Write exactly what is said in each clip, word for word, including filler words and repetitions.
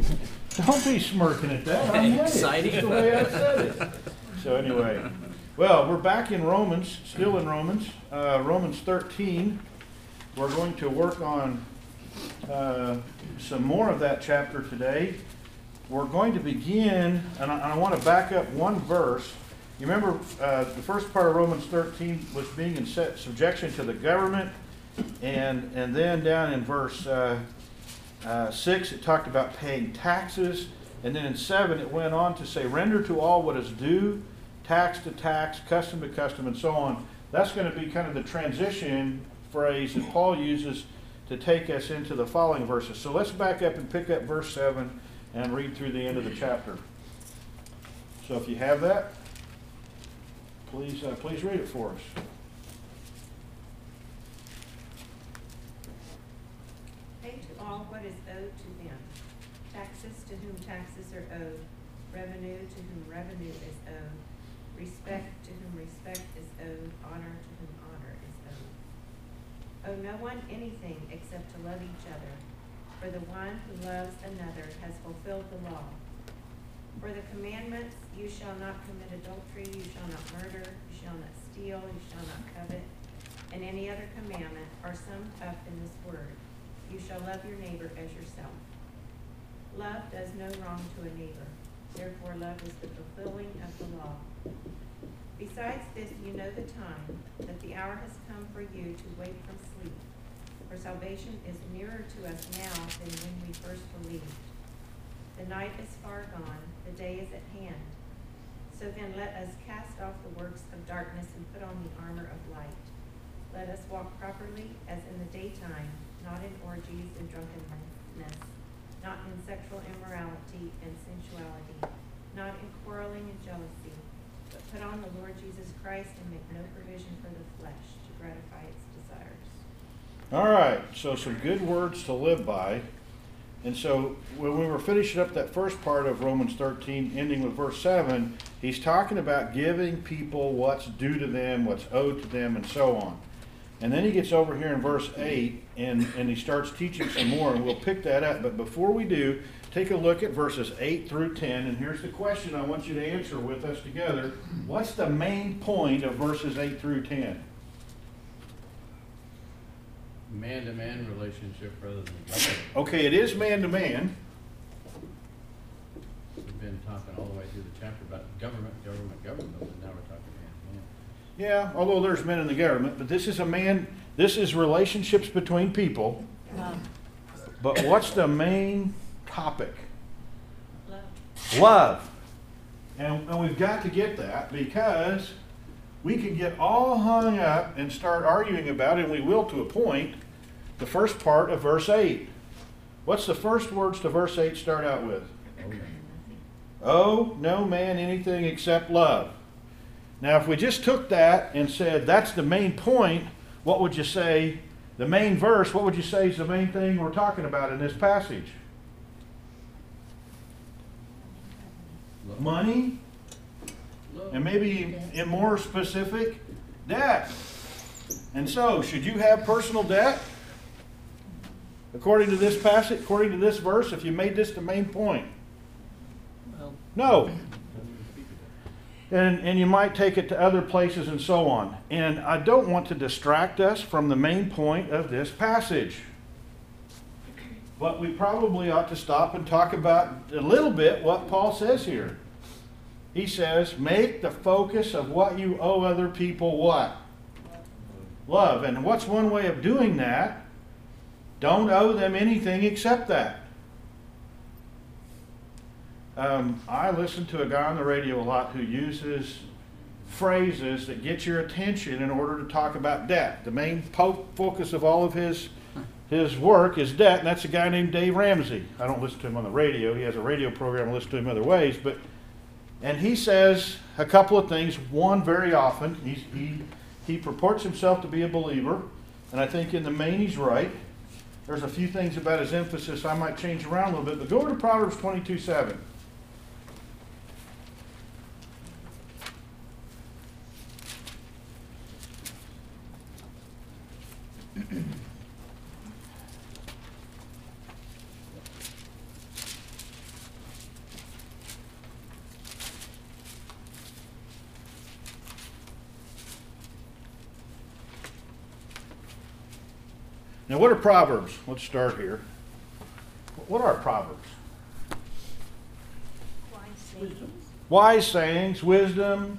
Don't be smirking at that. I'm Exciting. That's the way I said it. So anyway, well, we're back in Romans, still in Romans, uh, Romans thirteen. We're going to work on uh, some more of that chapter today. We're going to begin, and I, I want to back up one verse. You remember uh, the first part of Romans thirteen was being in set subjection to the government, and and then down in verse uh, uh, six it talked about paying taxes, and then in seven it went on to say render to all what is due, tax to tax, custom to custom, and so on. That's going to be kind of the transition phrase that Paul uses to take us into the following verses. So let's back up and pick up verse seven and read through the end of the chapter. So if you have that, please uh, please read it for us. Pay to all what is owed to them, taxes to whom taxes are owed, revenue to whom revenue is owed, respect to whom respect is owed, honor to whom honor is owed. Owe no one anything except to love each other, for the one who loves another has fulfilled the law. For the commandments, you shall not commit adultery, you shall not murder, you shall not steal, you shall not covet, and any other commandment are summed up in this word: you shall love your neighbor as yourself. Love does no wrong to a neighbor, therefore love is the fulfilling of the law. Besides this, you know the time, that the hour has come for you to wake from sleep, for salvation is nearer to us now than when we first believed. The night is far gone, the day is at hand. So then let us cast off the works of darkness and put on the armor of light. Let us walk properly as in the daytime, not in orgies and drunkenness, not in sexual immorality and sensuality, not in quarreling and jealousy, but put on the Lord Jesus Christ and make no provision for the flesh to gratify its desires. All right, so some good words to live by. And so when we were finishing up that first part of Romans thirteen, ending with verse seven, he's talking about giving people what's due to them, what's owed to them, and so on. And then he gets over here in verse eight, and, and he starts teaching some more, and we'll pick that up. But before we do, take a look at verses eight through ten, and here's the question I want you to answer with us together. What's the main point of verses eight through ten? Man-to-man relationship rather than government. Okay, it is man-to-man. We've been talking all the way through the chapter about government, government, government, and now we're talking man-to-man. Yeah, although there's men in the government, but this is a man, this is relationships between people. Love. But what's the main topic? Love. Love. And, and we've got to get that, because we can get all hung up and start arguing about it, and we will to a point, the first part of verse eight. What's the first words to verse eight start out with? Oh, no man anything except love. Now, if we just took that and said that's the main point, what would you say, the main verse, what would you say is the main thing we're talking about in this passage? Love. Money, Love. and maybe in more specific, debt. And so, should you have personal debt? According to this passage, according to this verse, if you made this the main point. Well, No. And, and you might take it to other places and so on. And I don't want to distract us from the main point of this passage. But we probably ought to stop and talk about a little bit what Paul says here. He says, make the focus of what you owe other people what? Love. And what's one way of doing that? Don't owe them anything except that. Um, I listen to a guy on the radio a lot who uses phrases that get your attention in order to talk about debt. The main po- focus of all of his his work is debt, and that's a guy named Dave Ramsey. I don't listen to him on the radio. He has a radio program. I listen to him other ways. But and he says a couple of things. One, very often, he's, he he purports himself to be a believer, and I think in the main he's right. There's a few things about his emphasis I might change around a little bit, but go over to Proverbs twenty-two seven. Now, what are Proverbs? Let's start here. What are Proverbs? Wisdom. Wise sayings, wisdom.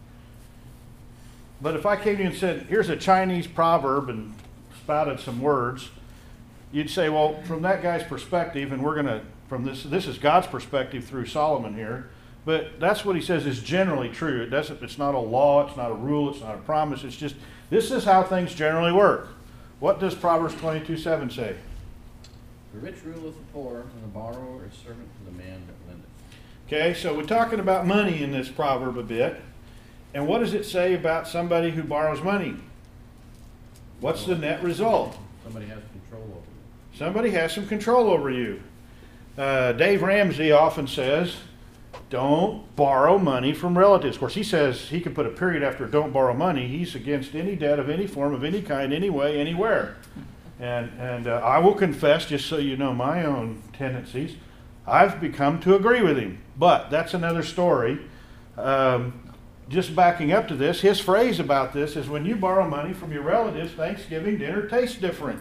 But if I came to you and said, here's a Chinese proverb and spouted some words, you'd say, well, from that guy's perspective, and we're going to, from this, this is God's perspective through Solomon here, but that's what he says is generally true. It doesn't, it's not a law, it's not a rule, it's not a promise, it's just, this is how things generally work. What does Proverbs twenty-two seven say? The rich ruleth the poor, and the borrower is servant to the man that lendeth. Okay, so we're talking about money in this proverb a bit. And what does it say about somebody who borrows money? What's the net result? Somebody has control over you. Somebody has some control over you. Uh, Dave Ramsey often says, don't borrow money from relatives. Of course, he says he can put a period after don't borrow money. He's against any debt of any form, of any kind, any way, anywhere. And, and uh, I will confess, just so you know my own tendencies, I've become to agree with him. But that's another story. Um, just backing up to this, his phrase about this is when you borrow money from your relatives, Thanksgiving dinner tastes different.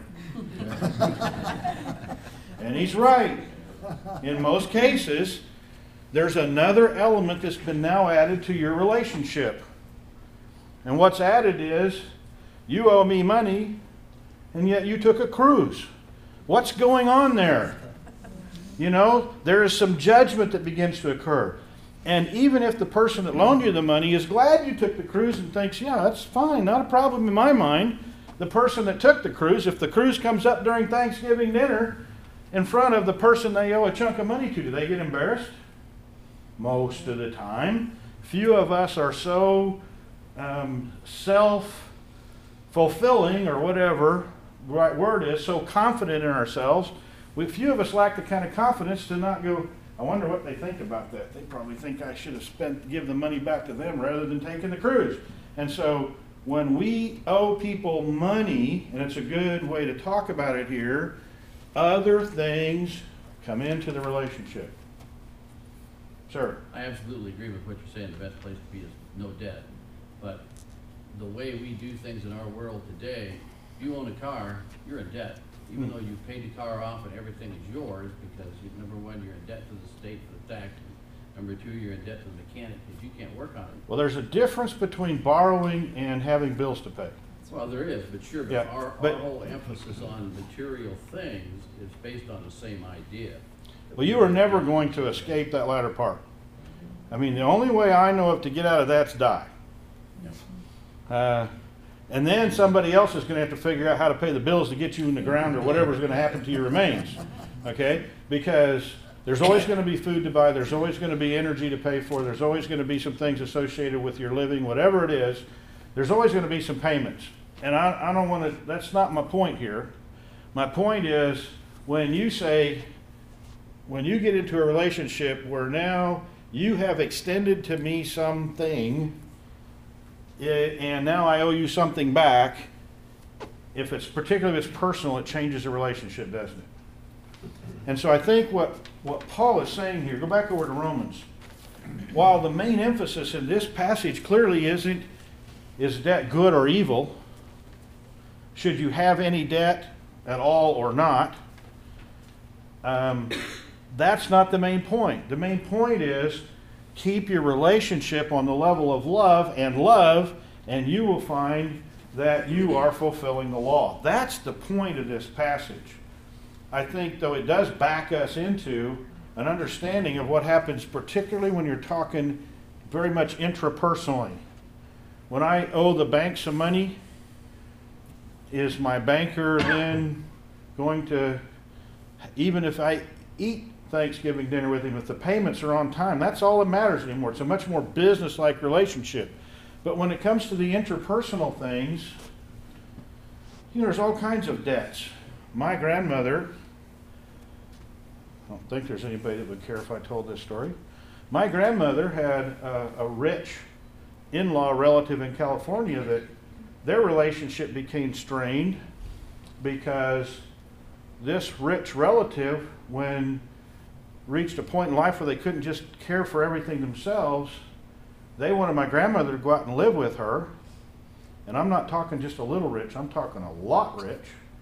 And he's right. In most cases, there's another element that's been now added to your relationship. And what's added is, you owe me money, and yet you took a cruise. What's going on there? You know, there is some judgment that begins to occur. And even if the person that loaned you the money is glad you took the cruise and thinks, yeah, that's fine, not a problem in my mind, the person that took the cruise, if the cruise comes up during Thanksgiving dinner in front of the person they owe a chunk of money to, do they get embarrassed? Most of the time. Few of us are so um, self-fulfilling, or whatever the right word is, so confident in ourselves. We, few of us lack the kind of confidence to not go, I wonder what they think about that. They probably think I should have spent, give the money back to them rather than taking the cruise. And so when we owe people money, and it's a good way to talk about it here, other things come into the relationship. Sir? I absolutely agree with what you're saying. The best place to be is no debt. But the way we do things in our world today, if you own a car, you're in debt. Even though you paid the car off and everything is yours, because you, number one, you're in debt to the state for the tax. Number two, you're in debt to the mechanic because you can't work on it. Well, there's a difference between borrowing and having bills to pay. Well, there is, but sure, but Yeah, our, but- our whole emphasis on material things is based on the same idea. Well, you are never going to escape that latter part. I mean, the only way I know of to get out of that's die. Yeah. Uh, and then somebody else is going to have to figure out how to pay the bills to get you in the ground, or whatever's going to happen to your remains. Okay? Because there's always going to be food to buy, there's always going to be energy to pay for, there's always going to be some things associated with your living, whatever it is, there's always going to be some payments. And I, I don't want to, that's not my point here. My point is, when you say, when you get into a relationship where now you have extended to me something, eh, and now I owe you something back, if it's particularly if it's personal, it changes the relationship, doesn't it? And so I think what, what Paul is saying here, go back over to Romans. While the main emphasis in this passage clearly isn't, is debt good or evil? Should you have any debt at all or not? Um, that's not the main point. The main point is keep your relationship on the level of love and love, and you will find that you are fulfilling the law. That's the point of this passage. I think, though, it does back us into an understanding of what happens, particularly when you're talking very much intrapersonally. When I owe the bank some money, is my banker then going to, even if I eat Thanksgiving dinner with him, if the payments are on time, that's all that matters anymore. It's a much more business-like relationship. But when it comes to the interpersonal things, you know, there's all kinds of debts. My grandmother, I don't think there's anybody that would care if I told this story. My grandmother had a, a rich in-law relative in California that their relationship became strained because this rich relative, when reached a point in life where they couldn't just care for everything themselves, they wanted my grandmother to go out and live with her. And I'm not talking just a little rich, I'm talking a lot rich.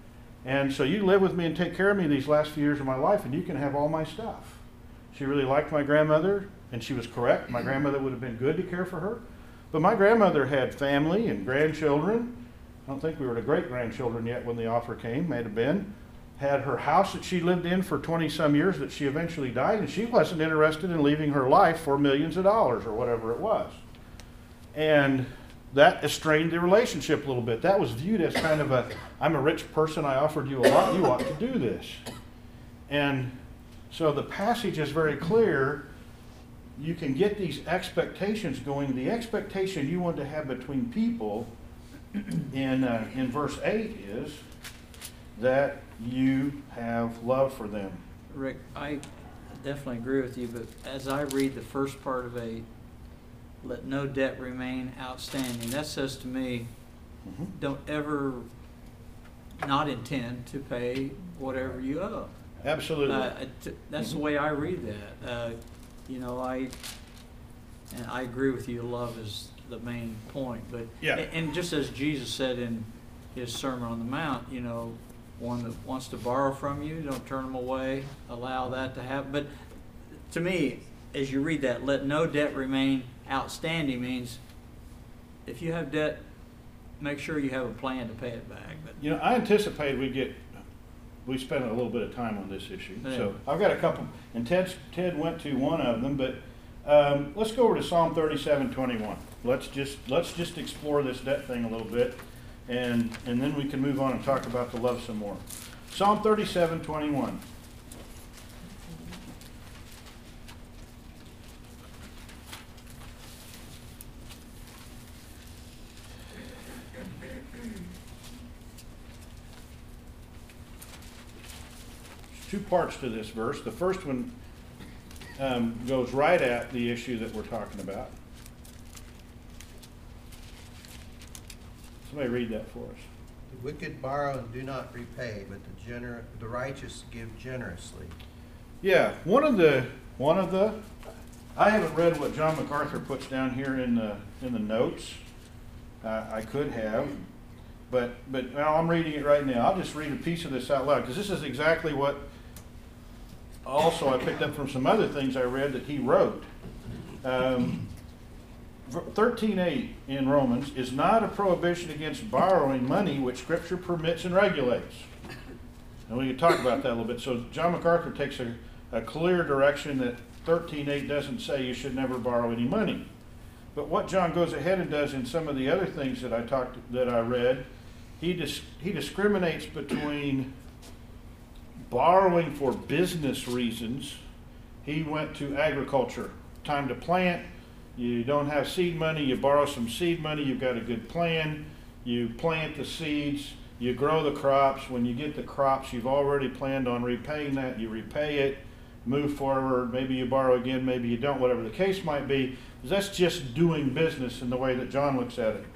And so you live with me and take care of me these last few years of my life, and you can have all my stuff. She really liked my grandmother, and she was correct. My grandmother would have been good to care for her. But my grandmother had family and grandchildren. I don't think we were the great-grandchildren yet when the offer came, may have been. Had her house that she lived in for twenty-some years that she eventually died, and she wasn't interested in leaving her life for millions of dollars or whatever it was. And that estranged the relationship a little bit. That was viewed as kind of a, I'm a rich person, I offered you a lot, you ought to do this. And so the passage is very clear. You can get these expectations going. The expectation you want to have between people in, uh, in verse eight is that you have love for them. Rick, I definitely agree with you, but as I read the first part of eight, let no debt remain outstanding, that says to me, Mm-hmm. don't ever not intend to pay whatever you owe. Absolutely. Uh, it- that's the way I read that. Uh, you know, I, and I agree with you, love is the main point, but, Yeah. and just as Jesus said in his Sermon on the Mount, you know, one that wants to borrow from you, don't turn them away, allow that to happen. But to me, as you read that, let no debt remain outstanding means if you have debt, make sure you have a plan to pay it back. But You know, I anticipated we get, we spent a little bit of time on this issue. Yeah. So I've got a couple, and Ted, Ted went to one of them, but um, let's go over to Psalm thirty-seven twenty-one. Let's just, let's just explore this debt thing a little bit, and, and then we can move on and talk about the love some more. Psalm thirty-seven twenty-one. Two parts to this verse. The first one um, goes right at the issue that we're talking about. Somebody read that for us. The wicked borrow and do not repay, but the gener- the righteous give generously. Yeah, one of the one of the I haven't read what John MacArthur puts down here in the in the notes. Uh, I could have, but but well, I'm reading it right now. I'll just read a piece of this out loud because this is exactly what. Also, I picked up from some other things I read that he wrote. Um, thirteen eight in Romans is not a prohibition against borrowing money which Scripture permits and regulates. And we can talk about that a little bit. So John MacArthur takes a, a clear direction that thirteen eight doesn't say you should never borrow any money. But what John goes ahead and does in some of the other things that I talked that I read, he dis, he discriminates between borrowing for business reasons. He went to agriculture. Time to plant. You don't have seed money, you borrow some seed money, you've got a good plan. You plant the seeds, you grow the crops. When you get the crops, you've already planned on repaying that. You repay it, move forward. Maybe you borrow again, maybe you don't, whatever the case might be. That's just doing business in the way that John looks at it.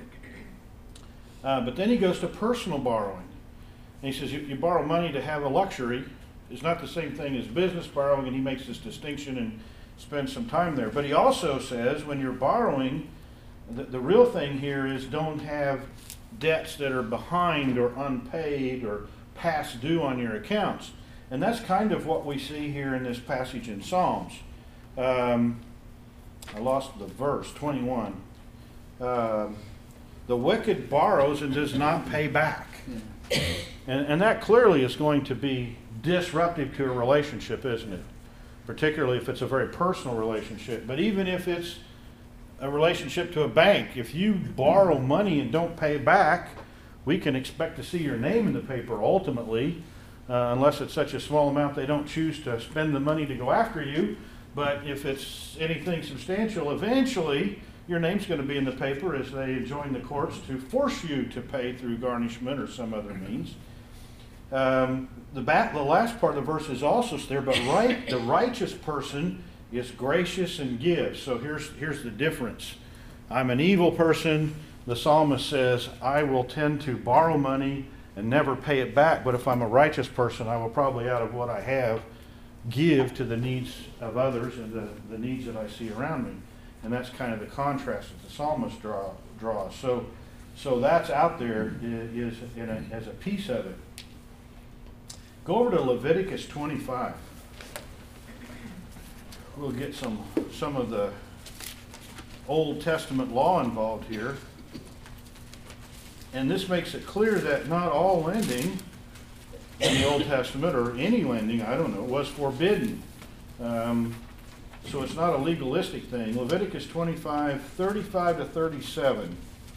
Uh, but then he goes to personal borrowing. And he says you, you borrow money to have a luxury. It's not the same thing as business borrowing, and he makes this distinction and spends some time there. But he also says when you're borrowing, the, the real thing here is don't have debts that are behind or unpaid or past due on your accounts. And that's kind of what we see here in this passage in Psalms. Um, I lost the verse, twenty-one. Um, the wicked borrows and does not pay back. And, and that clearly is going to be disruptive to a relationship, isn't it? Particularly if it's a very personal relationship. But even if it's a relationship to a bank, if you borrow money and don't pay back, we can expect to see your name in the paper ultimately, uh, unless it's such a small amount they don't choose to spend the money to go after you. But if it's anything substantial, eventually your name's going to be in the paper as they join the courts to force you to pay through garnishment or some other means. Um, the, back, the last part of the verse is also there, but right, the righteous person is gracious and gives. So here's, here's the difference. I'm an evil person. The psalmist says, I will tend to borrow money and never pay it back. But if I'm a righteous person, I will probably, out of what I have, give to the needs of others and the, the needs that I see around me. And that's kind of the contrast that the psalmist draw, draws. So, so that's out there is, in a, as a piece of it. Go over to Leviticus twenty-five. We'll get some, some of the Old Testament law involved here. And this makes it clear that not all lending in the Old Testament, or any lending, I don't know, was forbidden. Um, so it's not a legalistic thing. Leviticus twenty-five, thirty-five to thirty-seven.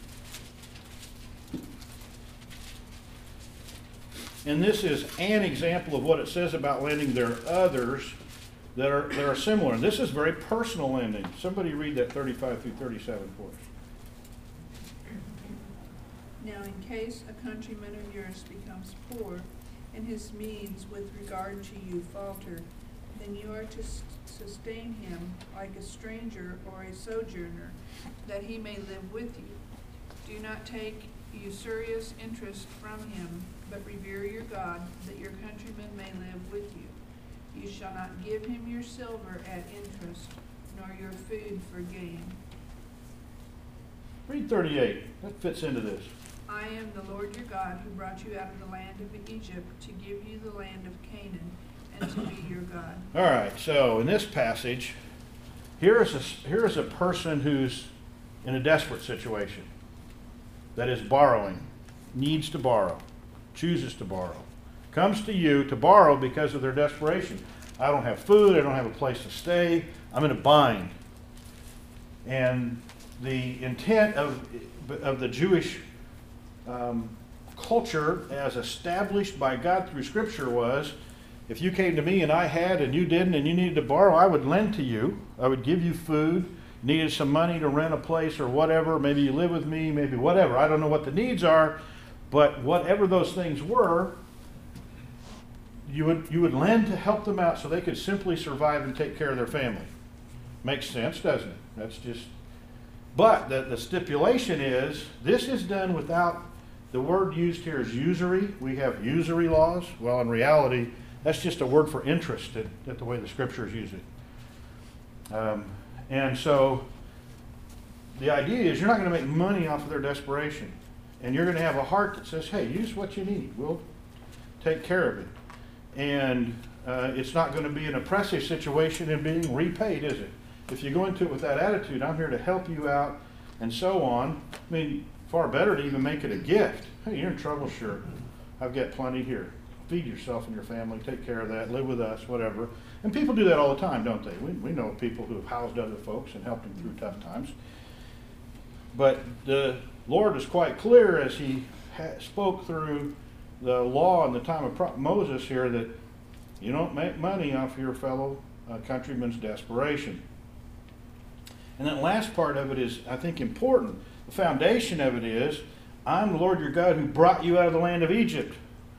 And this is an example of what it says about lending. There are others that are, that are similar. And this is very personal lending. Somebody read that thirty-five through thirty-seven for us. Now in case a countryman of yours becomes poor, and his means with regard to you falter, then you are to s- sustain him like a stranger or a sojourner, that he may live with you. Do not take usurious interest from him, but revere your God, that your countrymen may live with you. You shall not give him your silver at interest, nor your food for gain. Read thirty-eight. That fits into this. I am the Lord your God, who brought you out of the land of Egypt to give you the land of Canaan, and to be your God. All right, so in this passage, here is a, here is a person who's in a desperate situation, that is borrowing, needs to borrow, chooses to borrow, comes to you to borrow because of their desperation. I don't have food, I don't have a place to stay, I'm in a bind. And the intent of, of the Jewish um, culture as established by God through Scripture was, if you came to me and I had and you didn't and you needed to borrow, I would lend to you. I would give you food, needed some money to rent a place or whatever. Maybe you live with me, maybe whatever. I don't know what the needs are, but whatever those things were, you would, you would lend to help them out so they could simply survive and take care of their family. Makes sense, doesn't it? That's just... But the, the stipulation is, this is done without, the word used here is usury. We have usury laws. Well, in reality, that's just a word for interest, that, that the way the Scriptures use it. Um, and so, the idea is you're not going to make money off of their desperation. And you're going to have a heart that says, hey, use what you need. We'll take care of it. And uh, it's not going to be an oppressive situation in being repaid, is it? If you go into it with that attitude, I'm here to help you out, and so on. I mean, far better to even make it a gift. Hey, you're in trouble, sure. I've got plenty here. Feed yourself and your family, take care of that, live with us, whatever. And people do that all the time, don't they? We, we know people who have housed other folks and helped them through tough times. But the Lord is quite clear as he ha- spoke through the law in the time of Pro- Moses here that you don't make money off your fellow uh, countryman's desperation. And that last part of it is, I think, important. The foundation of it is, I'm the Lord your God who brought you out of the land of Egypt.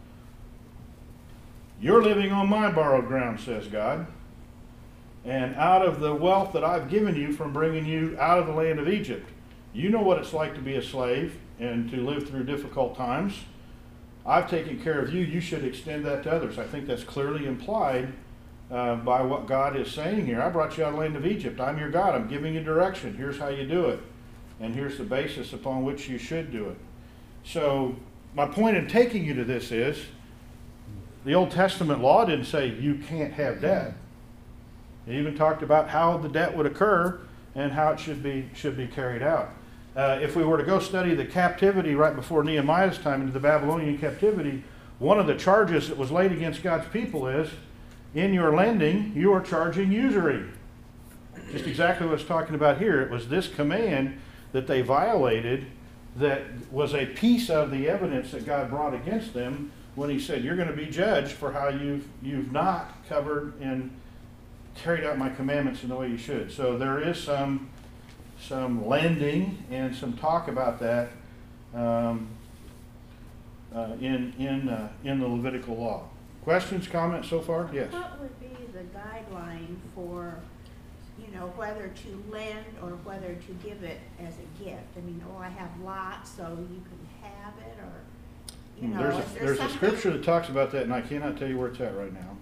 You're living on my borrowed ground, says God. And out of the wealth that I've given you from bringing you out of the land of Egypt, you know what it's like to be a slave and to live through difficult times. I've taken care of you. You should extend that to others. I think that's clearly implied uh, by what God is saying here. I brought you out of the land of Egypt. I'm your God. I'm giving you direction. Here's how you do it. And here's the basis upon which you should do it. So my point in taking you to this is, the Old Testament law didn't say you can't have debt. It even talked about how the debt would occur and how it should be, should be carried out. Uh, if we were to go study the captivity right before Nehemiah's time into the Babylonian captivity, one of the charges that was laid against God's people is, in your lending, you are charging usury. Just exactly what it's talking about here. It was this command that they violated that was a piece of the evidence that God brought against them when he said, you're going to be judged for how you've, you've not covered and carried out my commandments in the way you should. So there is some, some lending and some talk about that um, uh, in, in, uh, in the Levitical law. Questions, comments so far? Yes. What would be the guideline for, you know, whether to lend or whether to give it as a gift? I mean, oh, I have lots, so you can have it, or, you know, there's a, is there there's something? a scripture that talks about that, and I cannot tell you where it's at right now.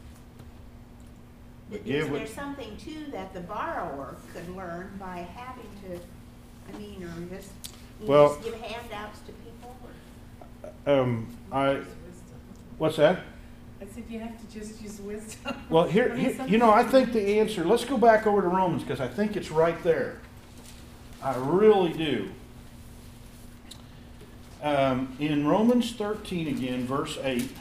But Is give there what- something too that the borrower could learn by having to, I mean, or just, you Well- just give handouts to people? Or? Um, I, what's that? I said, you have to just use wisdom. Well, here, I mean, here- you know, I think the answer, let's go back over to Romans, because I think it's right there. I really do. Um, in Romans thirteen again, verse eight,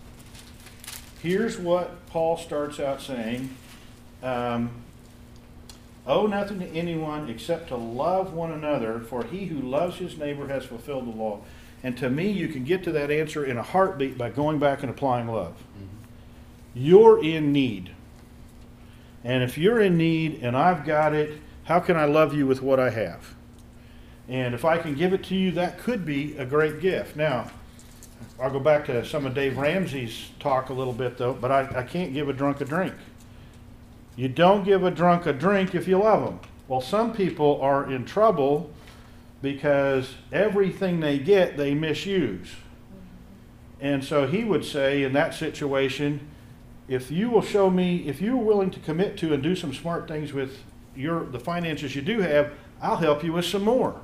here's what Paul starts out saying. Um, Owe nothing to anyone except to love one another, for he who loves his neighbor has fulfilled the law. And to me, you can get to that answer in a heartbeat by going back and applying love. You're in need. And if you're in need and I've got it, how can I love you with what I have? And if I can give it to you, that could be a great gift. Now, I'll go back to some of Dave Ramsey's talk a little bit, though, but I, I can't give a drunk a drink. You don't give a drunk a drink if you love them. Well, some people are in trouble because everything they get, they misuse. And so he would say in that situation, if you will show me, if you're willing to commit to and do some smart things with your the finances you do have, I'll help you with some more.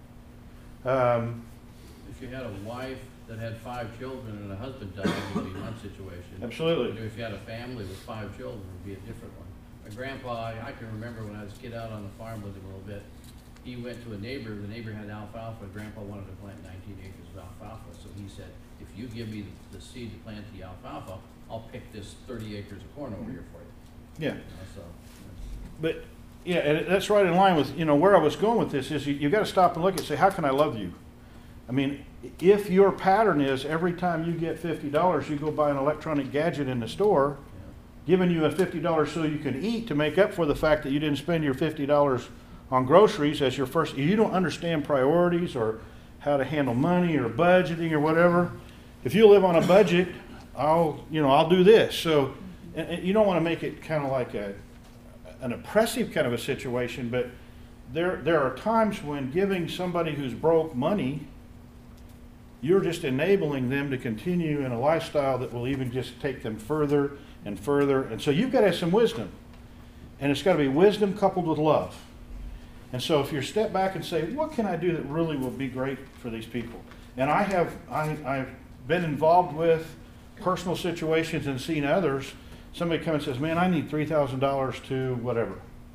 Um, If you had a wife that had five children and a husband died, it would be one situation. Absolutely. If you had a family with five children, it would be a different one. My grandpa, I can remember when I was a kid out on the farm with him a little bit, he went to a neighbor, the neighbor had alfalfa, grandpa wanted to plant nineteen acres of alfalfa, so he said, if you give me the, the seed to plant the alfalfa, I'll pick this thirty acres of corn over here for you. yeah. You know, so, But, yeah, and that's right in line with, you know, where I was going with this is you, you got to stop and look and say, how can I love you? I mean, if your pattern is every time you get fifty dollars, you go buy an electronic gadget in the store, giving you a fifty dollars so you can eat to make up for the fact that you didn't spend your fifty dollars on groceries as your first, you don't understand priorities or how to handle money or budgeting or whatever. If you live on a budget, I'll, you know, I'll do this. So, and, and you don't want to make it kind of like a, an oppressive kind of a situation, but there, there are times when giving somebody who's broke money, you're just enabling them to continue in a lifestyle that will even just take them further and further. And so you've got to have some wisdom. And it's got to be wisdom coupled with love. And so if you step back and say, what can I do that really will be great for these people? And I have, I, I've been involved with personal situations and seen others. Somebody comes and says, man, I need three thousand dollars to whatever.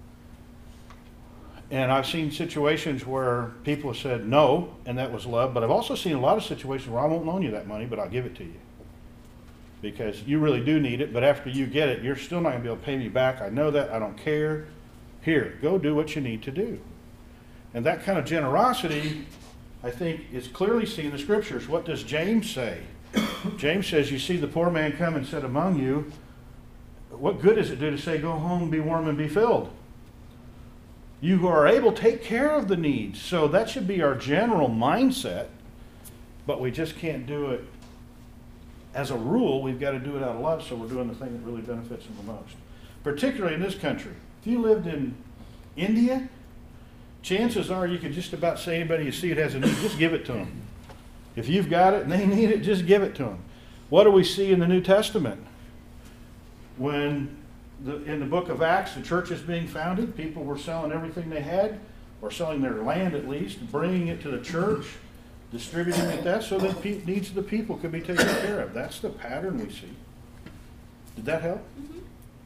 And I've seen situations where people have said no, and that was love. But I've also seen a lot of situations where I won't loan you that money, but I'll give it to you. Because you really do need it, but after you get it, you're still not going to be able to pay me back. I know that. I don't care. Here, go do what you need to do. And that kind of generosity, I think, is clearly seen in the Scriptures. What does James say? James says, you see the poor man come and sit among you. What good does it do to say, go home, be warm, and be filled? You who are able, take care of the needs. So that should be our general mindset, but we just can't do it. As a rule, we've got to do it out of love, so we're doing the thing that really benefits them the most. Particularly in this country. If you lived in India, chances are you could just about say anybody you see it has a need, just give it to them. If you've got it and they need it, just give it to them. What do we see in the New Testament? When the, in the book of Acts, the church is being founded, people were selling everything they had, or selling their land at least, bringing it to the church, distributing it that so that the needs of the people could be taken care of. That's the pattern we see. Did that help? Mm-hmm.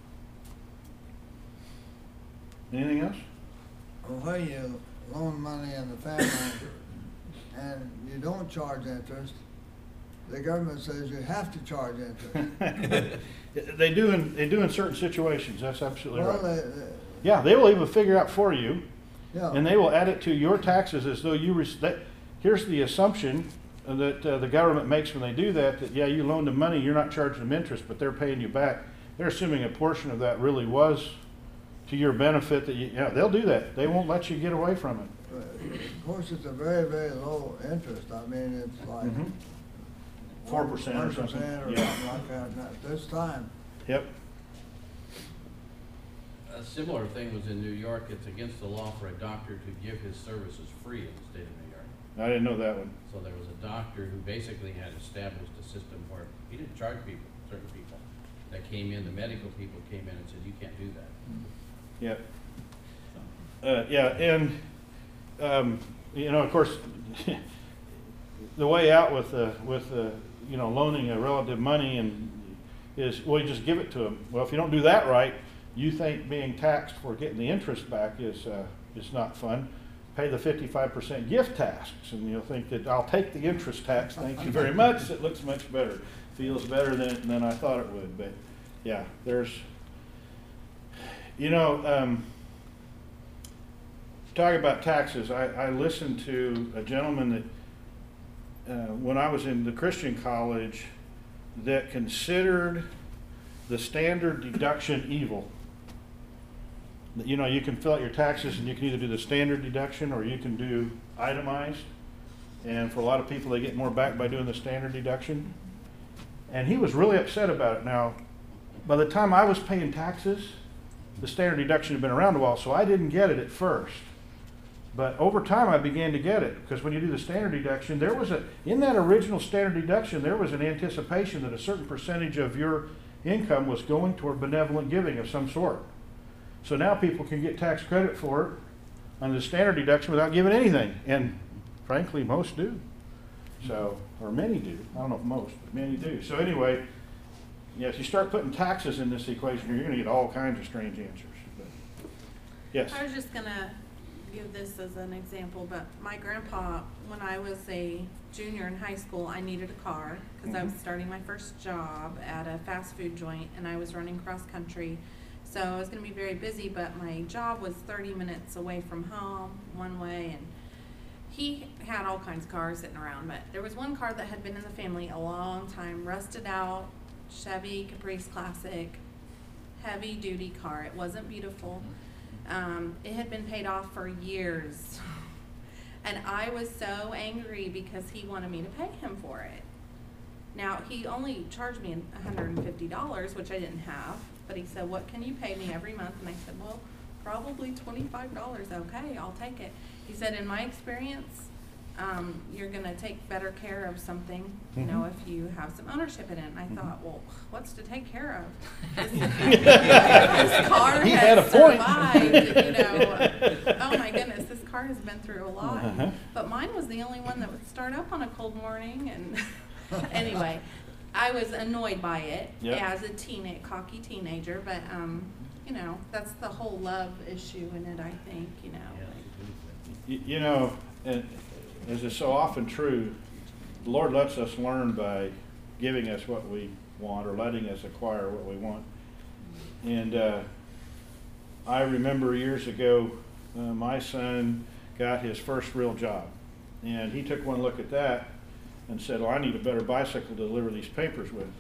Anything else? Well, where you loan money in the family and you don't charge interest, the government says you have to charge interest. They do in they do in certain situations. That's absolutely Well, right. they, they, Yeah, they will even figure out for you, yeah. and they will add it to your taxes as though you. Res- that, here's the assumption that uh, the government makes when they do that: that yeah, you loaned them money, you're not charging them interest, but they're paying you back. They're assuming a portion of that really was to your benefit. That you, yeah, they'll do that. They won't let you get away from it. Of course, it's a very, very low interest. I mean, it's like Mhm. Four percent or something. one percent or Yeah. something like that at this time. Yep. a similar thing was in New York. It's against the law for a doctor to give his services free in the state of New York. I didn't know that one. So there was a doctor who basically had established a system where he didn't charge people, certain people that came in, the medical people came in and said, you can't do that. Yep. Uh, yeah, and, um, you know, of course, the way out with, uh, with, uh, you know, loaning a relative money and is, well, you just give it to them. Well, if you don't do that right, you think being taxed for getting the interest back is, uh, is not fun. Pay the fifty-five percent gift tax, and you'll think that I'll take the interest tax, thank you very much. It looks much better, feels better than, than I thought it would. But yeah, there's, you know, um, talking about taxes, I, I listened to a gentleman that, uh, when I was in the Christian college, that considered the standard deduction evil. You know, you can fill out your taxes and you can either do the standard deduction or you can do itemized. And for a lot of people, they get more back by doing the standard deduction. And he was really upset about it. Now, by the time I was paying taxes, the standard deduction had been around a while, so I didn't get it at first. But over time, I began to get it, because when you do the standard deduction, there was a, in that original standard deduction, there was an anticipation that a certain percentage of your income was going toward benevolent giving of some sort. So now people can get tax credit for it on the standard deduction without giving anything, and frankly, most do. So, or many do. I don't know if most, but many do. So anyway, yeah, if you start putting taxes in this equation, you're going to get all kinds of strange answers. But, yes. I was just gonna give this as an example, but my grandpa, when I was a junior in high school, I needed a car because I was starting my first job at a fast food joint, and I was running cross country. So I was going to be very busy, but my job was thirty minutes away from home, one way, and he had all kinds of cars sitting around, but there was one car that had been in the family a long time, rusted out, Chevy Caprice Classic, heavy duty car. It wasn't beautiful. Um, it had been paid off for years. And I was so angry because he wanted me to pay him for it. Now, he only charged me one hundred fifty dollars, which I didn't have. But he said, what can you pay me every month? And I said, well, probably twenty-five dollars. Okay, I'll take it. He said, in my experience, um, you're going to take better care of something, you know, if you have some ownership in it. And I Mm-hmm. thought, well, what's to take care of? This, this car He has had a point. survived, you know. Oh my goodness, this car has been through a lot. Uh-huh. But mine was the only one that would start up on a cold morning. And anyway, I was annoyed by it Yep. as a teen, cocky teenager, but um, you know, that's the whole love issue in it, I think, you know. You, you know, and as is so often true, the Lord lets us learn by giving us what we want or letting us acquire what we want. And uh, I remember years ago, uh, my son got his first real job, and he took one look at that and said, well, I need a better bicycle to deliver these papers with.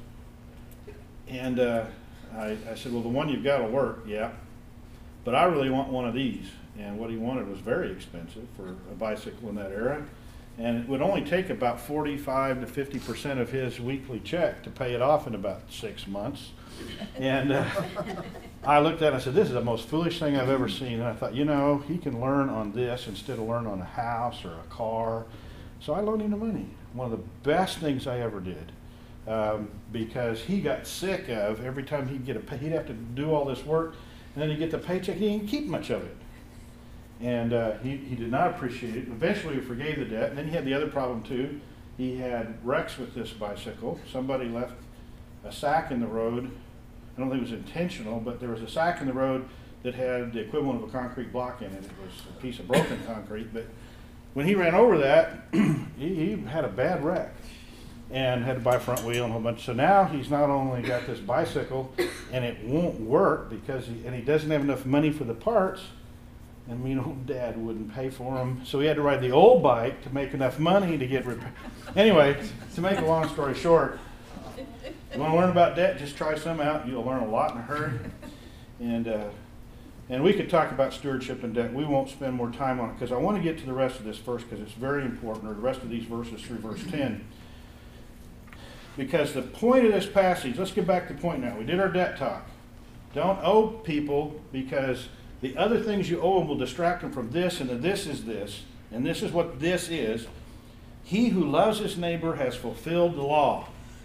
And uh, I, I said, well, the one you've got will work, yeah, but I really want one of these. And what he wanted was very expensive for a bicycle in that era. And it would only take about forty-five to fifty percent of his weekly check to pay it off in about six months. And uh, I looked at it and I said, this is the most foolish thing I've ever seen. And I thought, you know, he can learn on this instead of learn on a house or a car. So I loaned him the money. One of the best things I ever did. Um, because he got sick of every time he'd get a pay, he'd have to do all this work, and then he'd get the paycheck, he didn't keep much of it. And uh, he, he did not appreciate it. Eventually he forgave the debt, and then he had the other problem too. He had wrecks with this bicycle. Somebody left a sack in the road. I don't think it was intentional, but there was a sack in the road that had the equivalent of a concrete block in it. It was a piece of broken concrete, but when he ran over that, he, he had a bad wreck and had to buy a front wheel and a whole bunch. So now he's not only got this bicycle and it won't work because he, and he doesn't have enough money for the parts, and we know Dad wouldn't pay for them. So he had to ride the old bike to make enough money to get repaired. Anyway, to make a long story short, you want to learn about debt, just try some out. You'll learn a lot in a hurry. And uh, and we could talk about stewardship and debt. We won't spend more time on it because I want to get to the rest of this first because it's very important, or the rest of these verses through verse ten. Because the point of this passage, let's get back to the point now. We did our debt talk. Don't owe people because the other things you owe them will distract them from this, and the this is this, and this is what this is. He who loves his neighbor has fulfilled the law.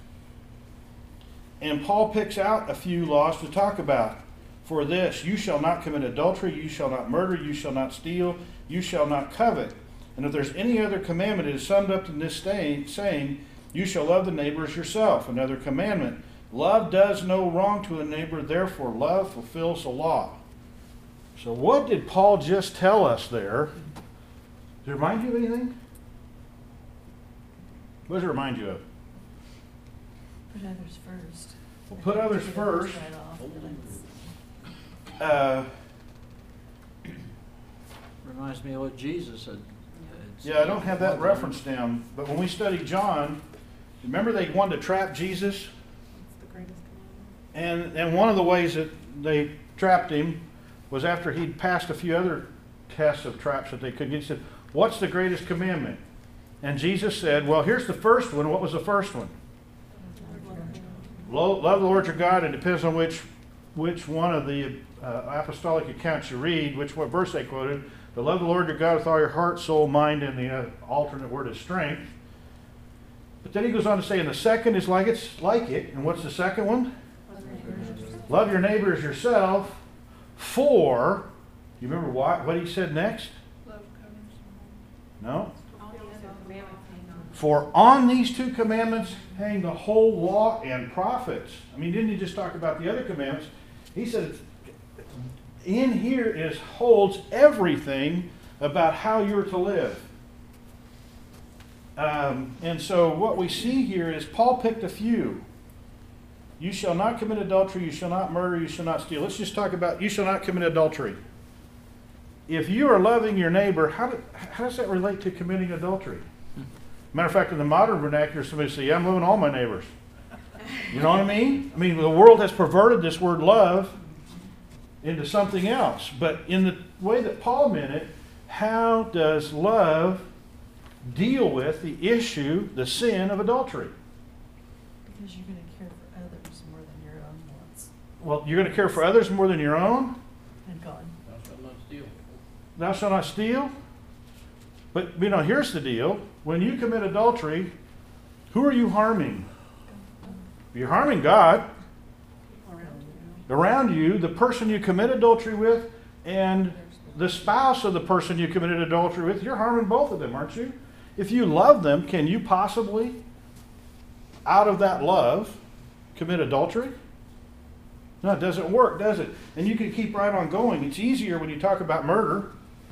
And Paul picks out a few laws to talk about. For this, you shall not commit adultery, you shall not murder, you shall not steal, you shall not covet. And if there's any other commandment, it is summed up in this saying, you shall love the neighbor as yourself. Another commandment, Love does no wrong to a neighbor, therefore love fulfills the law. So what did Paul just tell us there? Does it remind you of anything? What does it remind you of? Put others first. Well, put others Take first. right off. Uh, Reminds me of what Jesus said. It's- yeah, I don't have that reference down, but when we studied John, remember they wanted to trap Jesus? It's the greatest commandment. And, and one of the ways that they trapped him was after he'd passed a few other tests of traps that they couldn't get. He said, what's the greatest commandment? And Jesus said, well, here's the first one. What was the first one? Lo- Love the Lord your God. It depends on which which one of the uh, apostolic accounts you read, which what verse they quoted. But love the Lord your God with all your heart, soul, mind, and the uh, alternate word is strength. But then he goes on to say, and the second is like it's like it. And what's the second one? Love your neighbor as yourself. For, do you remember what, what he said next? Love covers No? All the other commandments hang on. For on these two commandments hang the whole law and prophets. I mean, didn't he just talk about the other commandments? He said, in here is holds everything about how you're to live. Um, and so what we see here is Paul picked a few. You shall not commit adultery, you shall not murder, you shall not steal. Let's just talk about you shall not commit adultery. If you are loving your neighbor, how, do, how does that relate to committing adultery? Matter of fact, in the modern vernacular, somebody say, yeah, I'm loving all my neighbors. You know what I mean? I mean, the world has perverted this word love into something else. But in the way that Paul meant it, how does love deal with the issue, the sin of adultery? Because you're going to care for others more than your own wants. Well, you're going to care for others more than your own? And God. Thou shalt not steal. Thou shalt not steal? But, you know, here's the deal. When you commit adultery, who are you harming? You're harming God. Around you, the person you commit adultery with, and the spouse of the person you committed adultery with, you're harming both of them, aren't you? If you love them, can you possibly, out of that love, commit adultery? No, it doesn't work, does it? And you can keep right on going. It's easier when you talk about murder.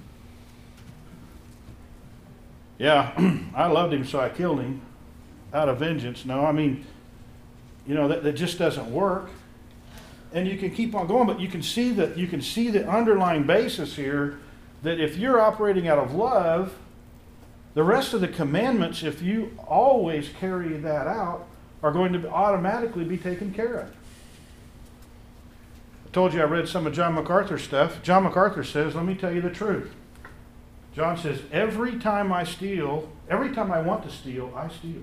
Yeah, I loved him, so I killed him out of vengeance. No, I mean, you know, that, that just doesn't work. And you can keep on going, but you can see that you can see the underlying basis here that if you're operating out of love, the rest of the commandments, if you always carry that out, are going to automatically be taken care of. I told you I read some of John MacArthur's stuff. John MacArthur says, let me tell you the truth. John says, every time I steal, every time I want to steal, I steal.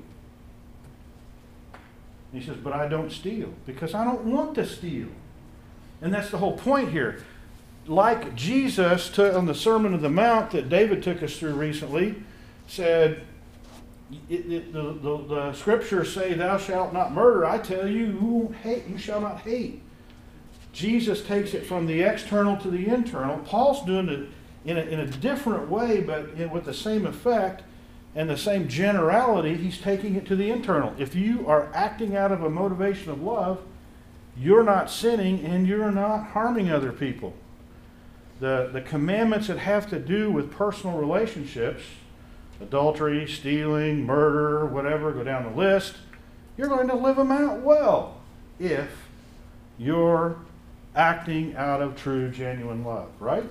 He says, but I don't steal because I don't want to steal. And that's the whole point here. Like Jesus took on the Sermon on the Mount that David took us through recently, said, it, it, the, the, the scriptures say, thou shalt not murder. I tell you, you, hate, you shall not hate. Jesus takes it from the external to the internal. Paul's doing it in a, in a different way, but in, with the same effect and the same generality. He's taking it to the internal. If you are acting out of a motivation of love, you're not sinning and you're not harming other people. The, the commandments that have to do with personal relationships, adultery, stealing, murder, whatever, go down the list, you're going to live them out well if you're acting out of true, genuine love, right?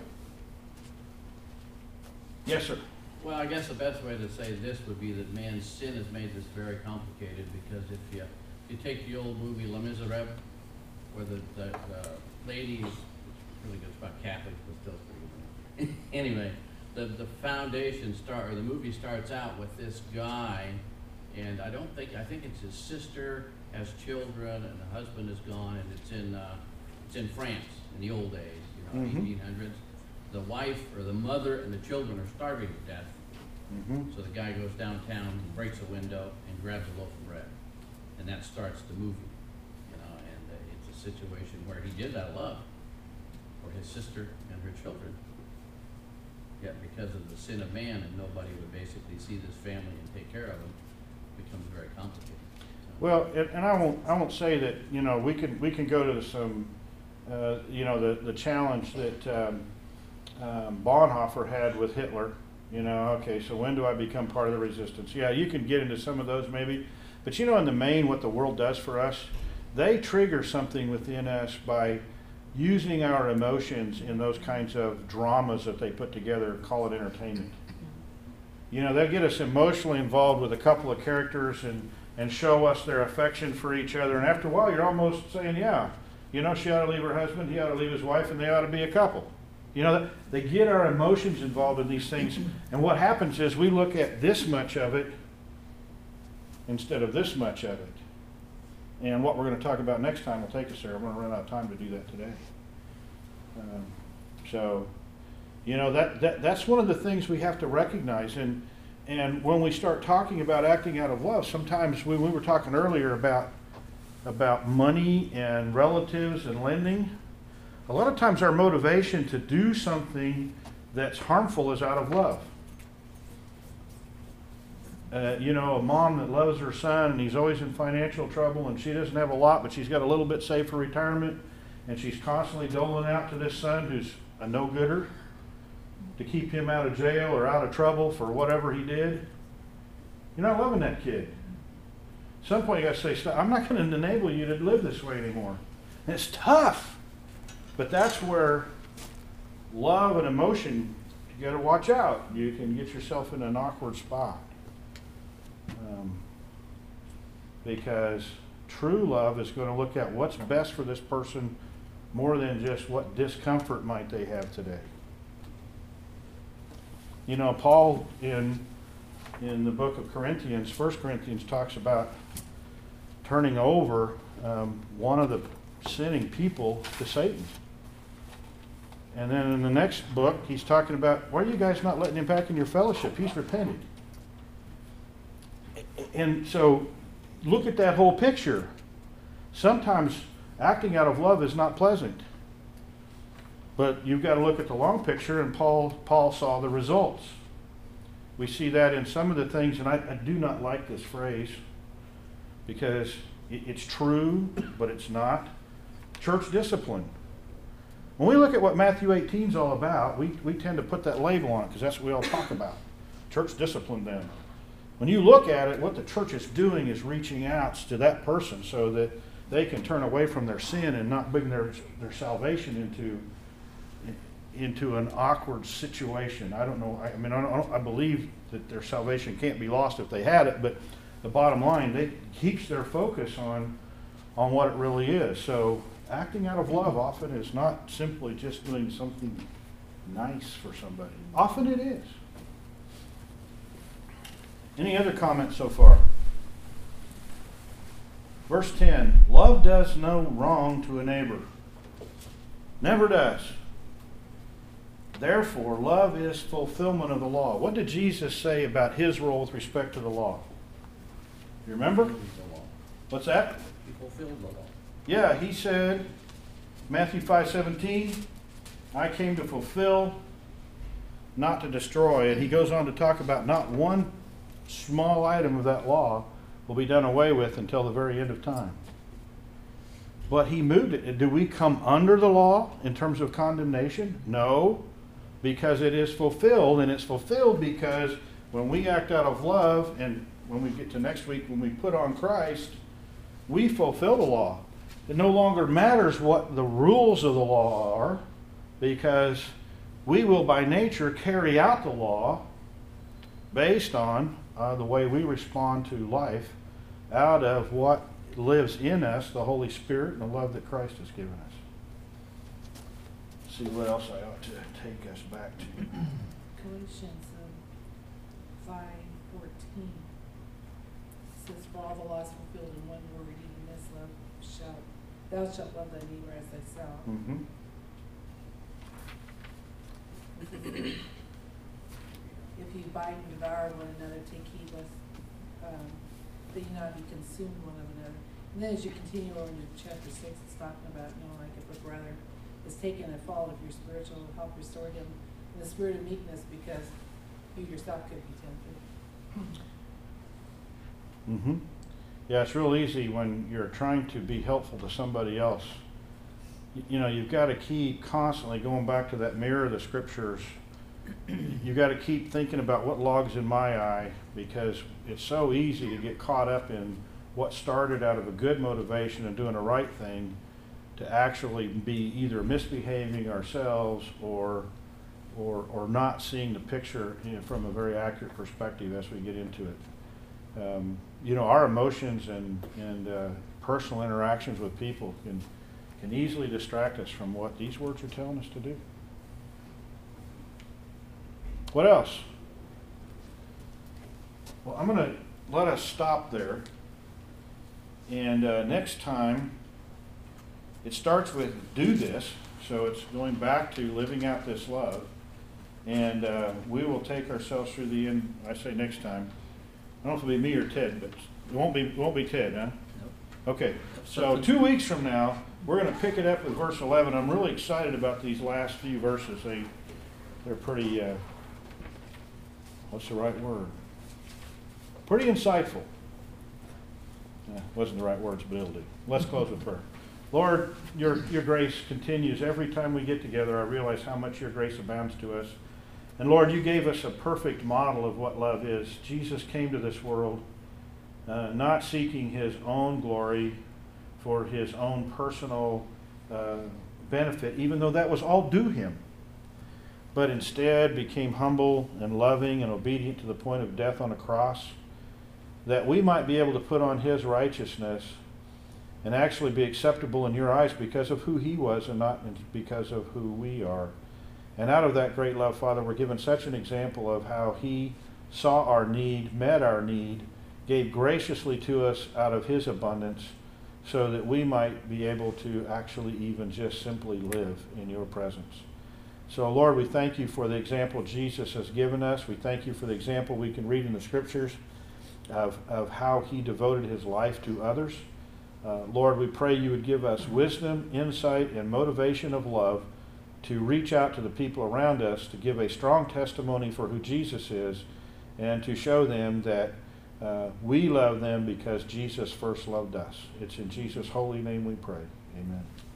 Yes, sir. Well, I guess the best way to say this would be that man's sin has made this very complicated, because if you, you take the old movie Les Miserables, where the, the, the lady is really good, it's about Catholics, but still pretty good. Anyway, the, the foundation start, or the movie starts out with this guy, and I don't think, I think it's his sister has children, and the husband is gone, and it's in, uh, it's in France in the old days, you know, Mhm. eighteen hundreds. The wife or the mother and the children are starving to death. Mm-hmm. So the guy goes downtown, and breaks a window, and grabs a loaf of bread, and that starts the movie. You know, and uh, it's a situation where he did that love for his sister and her children. Yet because of the sin of man, and nobody would basically see this family and take care of them, it becomes very complicated. So, Well, and, and I won't, I won't say that, you know, we can, we can go to some, uh, you know, the, the challenge that, um, um, Bonhoeffer had with Hitler. You know, okay, so when do I become part of the resistance? Yeah, you can get into some of those maybe, but you know, in the main, what the world does for us, they trigger something within us by using our emotions in those kinds of dramas that they put together, call it entertainment. You know, they'll get us emotionally involved with a couple of characters and, and show us their affection for each other. And after a while, you're almost saying, yeah, you know, she ought to leave her husband, he ought to leave his wife, and they ought to be a couple. You know, they get our emotions involved in these things. And what happens is we look at this much of it instead of this much of it. And what we're going to talk about next time will take us there. I'm going to run out of time to do that today. Um, so, you know, that, that that's one of the things we have to recognize. And and when we start talking about acting out of love, sometimes we, we were talking earlier about about money and relatives and lending. A lot of times our motivation to do something that's harmful is out of love. Uh, you know, a mom that loves her son and he's always in financial trouble and she doesn't have a lot, but she's got a little bit saved for retirement, and she's constantly doling out to this son who's a no-gooder to keep him out of jail or out of trouble for whatever he did. You're not loving that kid. At some point you got to say, stop. I'm not going to enable you to live this way anymore. And it's tough. But that's where love and emotion, you got to watch out. You can get yourself in an awkward spot. Um, because true love is going to look at what's best for this person more than just what discomfort might they have today. You know, Paul in in the book of Corinthians, First Corinthians, talks about turning over um, one of the sinning people to Satan. And then in the next book, he's talking about, why are you guys not letting him back in your fellowship? He's repented. And so look at that whole picture. Sometimes acting out of love is not pleasant. But you've got to look at the long picture, and Paul, Paul saw the results. We see that in some of the things, and I, I do not like this phrase because it, it's true, but it's not. Church discipline. When we look at what Matthew eighteen is all about, we, we tend to put that label on it because that's what we all talk about. Church discipline then. When you look at it, what the church is doing is reaching out to that person so that they can turn away from their sin and not bring their, their salvation into, into an awkward situation. I don't know. I, I mean, I, don't, I believe that their salvation can't be lost if they had it, but the bottom line, it keeps their focus on, on what it really is. So acting out of love often is not simply just doing something nice for somebody. Often it is. Any other comments so far? Verse ten, love does no wrong to a neighbor. Never does. Therefore, love is fulfillment of the law. What did Jesus say about his role with respect to the law? You remember? What's that? He fulfilled the law. Yeah, he said, Matthew five seventeen, I came to fulfill, not to destroy. And he goes on to talk about not one small item of that law will be done away with until the very end of time. But he moved it. Do we come under the law in terms of condemnation? No, because it is fulfilled, and it's fulfilled because when we act out of love, and when we get to next week, when we put on Christ, we fulfill the law. It no longer matters what the rules of the law are, because we will by nature carry out the law based on uh, the way we respond to life out of what lives in us, the Holy Spirit and the love that Christ has given us. Let's see what else I ought to take us back to. Galatians um, five fourteen says, "For all the laws fulfilled in one word, even this love shalt thou shalt love thy neighbor as thyself." Mm-hmm. If you bite and devour one another, take heed lest um, that you not be consumed one of another. And then as you continue over into chapter six, it's talking about, you know, like if a brother is taken at fault, if your spiritual help restore him in the spirit of meekness, because you yourself could be tempted. Mm-hmm. Yeah, it's real easy when you're trying to be helpful to somebody else. Y- You know, you've got to keep constantly going back to that mirror of the scriptures. You've got to keep thinking about what log's in my eye, because it's so easy to get caught up in what started out of a good motivation and doing the right thing to actually be either misbehaving ourselves or or or not seeing the picture, you know, from a very accurate perspective as we get into it. Um, you know, our emotions and and uh, personal interactions with people can can easily distract us from what these words are telling us to do. What else? Well, I'm going to let us stop there. And uh, next time, it starts with do this. So it's going back to living out this love. And uh, we will take ourselves through the end. I say next time. I don't know if it'll be me or Ted, but it won't be, it won't be Ted, huh? Nope. Okay. So two weeks from now, we're going to pick it up with verse eleven. I'm really excited about these last few verses. They, they're pretty... Uh, What's the right word? Pretty insightful. Eh, wasn't the right words, but it'll do. Let's close with prayer. Lord, your, your grace continues. Every time we get together, I realize how much your grace abounds to us. And Lord, you gave us a perfect model of what love is. Jesus came to this world uh, not seeking his own glory for his own personal uh, benefit, even though that was all due him, but instead became humble and loving and obedient to the point of death on a cross, that we might be able to put on his righteousness and actually be acceptable in your eyes because of who he was and not because of who we are. And out of that great love, Father, we're given such an example of how he saw our need, met our need, gave graciously to us out of his abundance so that we might be able to actually even just simply live in your presence. So, Lord, we thank you for the example Jesus has given us. We thank you for the example we can read in the scriptures of, of how he devoted his life to others. Uh, Lord, we pray you would give us wisdom, insight, and motivation of love to reach out to the people around us, to give a strong testimony for who Jesus is, and to show them that uh, we love them because Jesus first loved us. It's in Jesus' holy name we pray. Amen.